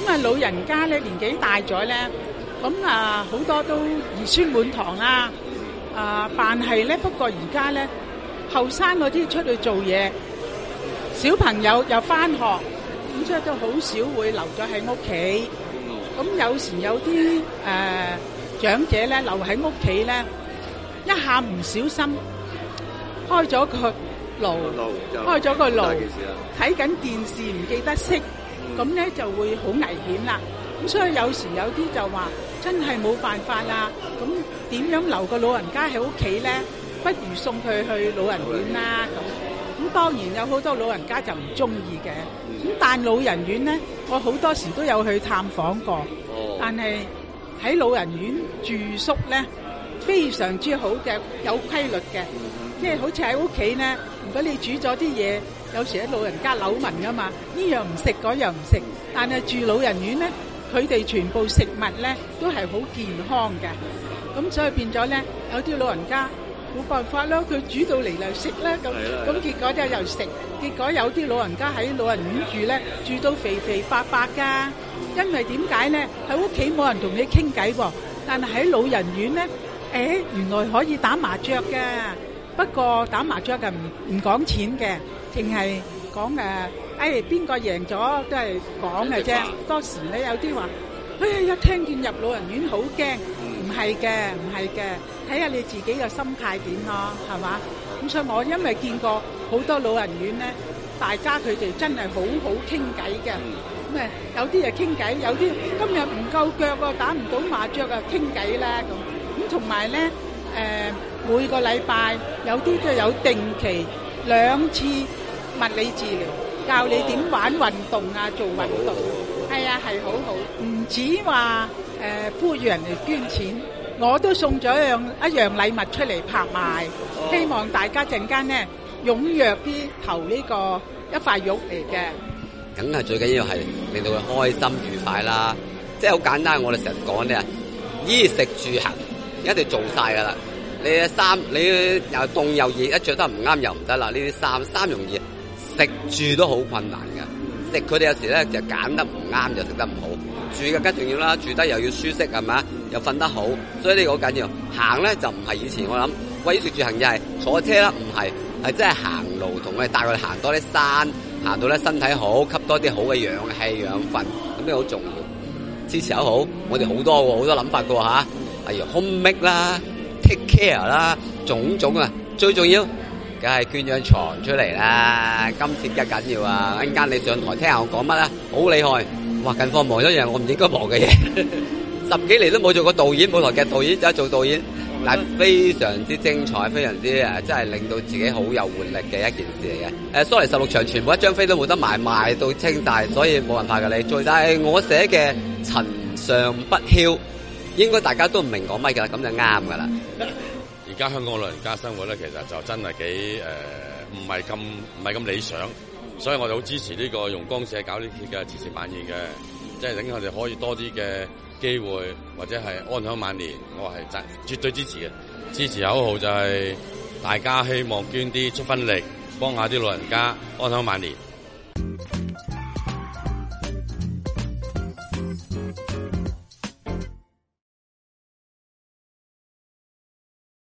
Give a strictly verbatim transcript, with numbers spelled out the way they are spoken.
咁啊老人家咧年紀大咗咧，咁啊好多都兒孫滿堂啦。啊，但係咧不過而家咧後生嗰啲出去做嘢，小朋友又返學，咁所以都好少會留咗喺屋企。咁有時有啲誒長者咧留喺屋企咧，一下唔小心開咗個爐，開咗個爐，睇緊電視唔記得熄，咁咧就會好危險啦。咁所以有時有啲就話真係冇辦法啦。咁點樣留個老人家喺屋企咧？不如送佢去老人院啦。咁咁當然有好多老人家就唔中意嘅。咁但老人院咧，我好多時都有去探訪過。但係喺老人院住宿咧，非常之好嘅，有規律嘅。即係好似喺屋企咧，如果你煮咗啲嘢，有時啲老人家扭紋噶嘛，呢樣唔食，嗰樣唔食。但係住老人院咧，佢哋全部食物咧都係好健康嘅。咁所以變咗咧，有啲老人家冇辦法啦，佢煮到嚟就食啦。咁咁結果就又食。結果有啲老人家喺老人院住咧，住到肥肥白白㗎。因為點解咧？喺屋企冇人同你傾偈喎，但係喺老人院咧，誒原來可以打麻雀㗎。不過打麻雀嘅唔唔講錢嘅，淨係講誒，誒邊個贏咗都係講嘅啫。當時咧有啲話，哎呀一聽見入老人院好驚，唔係嘅，唔係嘅，睇下你自己嘅心態點咯，係嘛？咁所以我因為見過好多老人院咧，大家佢哋真係好好傾偈嘅。咁誒有啲就傾偈，有啲今日唔夠腳啊，打唔到麻雀啊，傾偈啦咁。咁同埋咧誒。每個禮拜有啲都有定期兩次物理治療，教你點玩運動啊，做運動。係啊，係好好。唔止話誒呼籲人哋捐錢，我都送咗一樣一樣禮物出嚟拍賣，希望大家陣間咧踴躍啲投呢個一塊肉嚟嘅。 梗係最緊要係令到佢開心愉快啦，即係好簡單。我哋成日講咧，衣食住行一定做晒噶啦。你嘅衫你又凍又熱，一着得唔啱又唔得啦。呢啲衫衫容易，食住都好困難嘅。食佢哋有時咧就揀得唔啱，就食得唔好。住更加重要啦，住得又要舒適係咪？又瞓得好，所以呢個好緊要。行咧就唔係以前我諗，喂衣食住行就係坐車啦，唔係係真係行路，同我哋帶佢哋行多啲山，行到咧身體好，吸多啲好嘅氧氣養分，咁呢個好重要。支持又好，我哋好多喎，好多諗法嘅吓，例如 home make 啦。take care 啦，種種啊，最重要，梗係捐張床出嚟啦。今次梗係緊要啊！一陣間你上台聽下我講乜啊，好厲害！哇，近況忙咗樣我唔應該忙嘅嘢，十幾年都冇做過導演，舞台劇導演就做導演，但係非常之精彩，非常之誒，真係令到自己好有活力嘅一件事嚟嘅。誒 ，sorry， 十六場全部一張飛都冇得賣，賣到清大，所以冇辦法㗎你。最但係我寫嘅塵上不囂。應該大家都唔明講乜㗎啦，咁就啱㗎啦。 而家香港老人家生活咧，其實就真係幾誒，唔係咁唔係咁理想，所以我哋好支持呢個容光社搞呢啲嘅慈善晚宴嘅，即係等佢哋可以多啲嘅機會，或者係安享晚年，我係真絕對支持嘅。支持口號就係大家希望捐啲出分力，幫下啲老人家安享晚年。